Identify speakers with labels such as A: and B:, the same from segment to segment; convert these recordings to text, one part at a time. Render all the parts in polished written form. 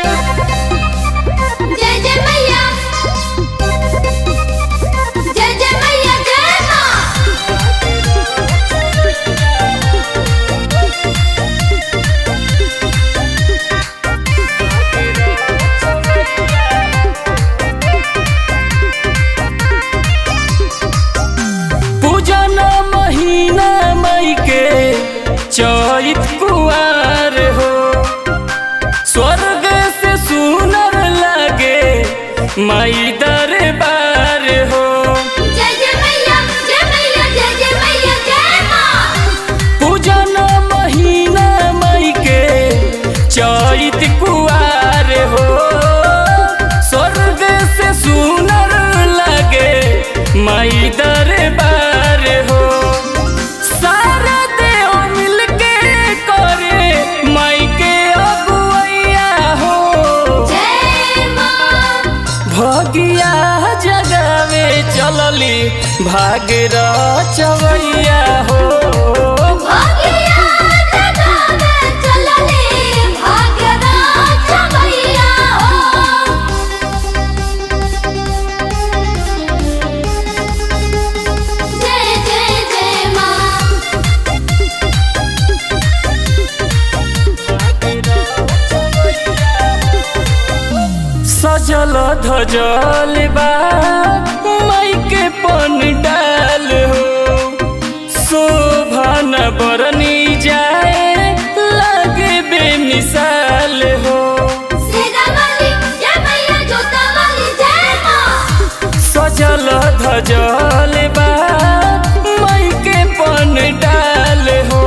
A: जय जय मैया, जय जय मैया, जय माँ।
B: पूजन महीना मई के चैत कुआर हो, स्वर्ग से सुनर लागे माई दरबार हो।
A: जय जय मैया, जय मैया, जय जय मैया, जय माँ।
B: पूजन महीना मई के चैत कुआर हो, स्वर्ग से सुनर लागे माई दरबार हो। सारा देव मिलके करे माई के अगुवैया हो।
A: जय माँ।
B: भगिया जगावे चलली भाग रचवैया हो।
A: भागिया जगावे चलली भाग रचवैया हो। जय जय जय माँ।
B: सजल धजल बा माई के पंडाल हो, शोभा न बरनी जाए लागे बेमिसाल हो।
A: सेना वाली जय मैया, जोता वाली जय माँ।
B: सजल धजल बा माई के पंडाल हो,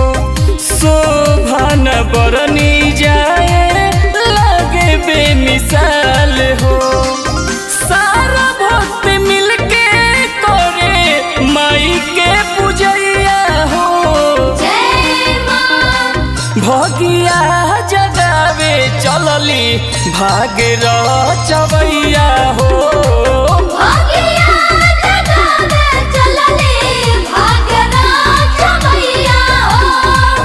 B: शोभा न बरनी जाए लागे बेमिसाल हो। सारा भक्त मिलके करे माई के पूजैया हो।
A: जय माँ।
B: भगिया जगावे चलली भाग रचवैया हो।
A: भागिया जगावे चलली भाग रचवैया हो।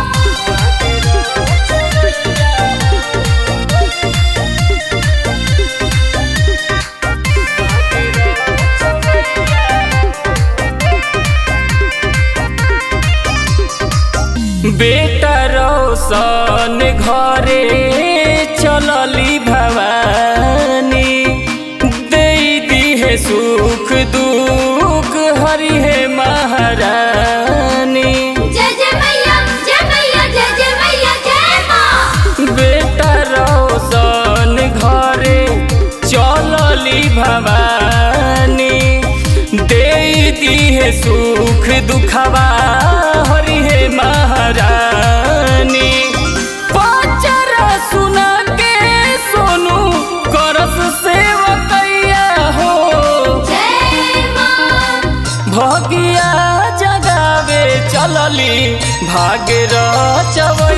B: बेटा रोशन घरे चलली भवानी, दे दिहे सुख दुख हरि हे महारानी।
A: जय जय मैया, जय मैया, जय जय मैया, जय माँ।
B: बेटा रोशन घरे चलली भवानी, दे दिहे सुख दुखवा हरि हे महारानी। पचरा सुना के सोनू करस सेवकैया हो।
A: जय माँ।
B: भगिया जगावे चलली भाग रचवैया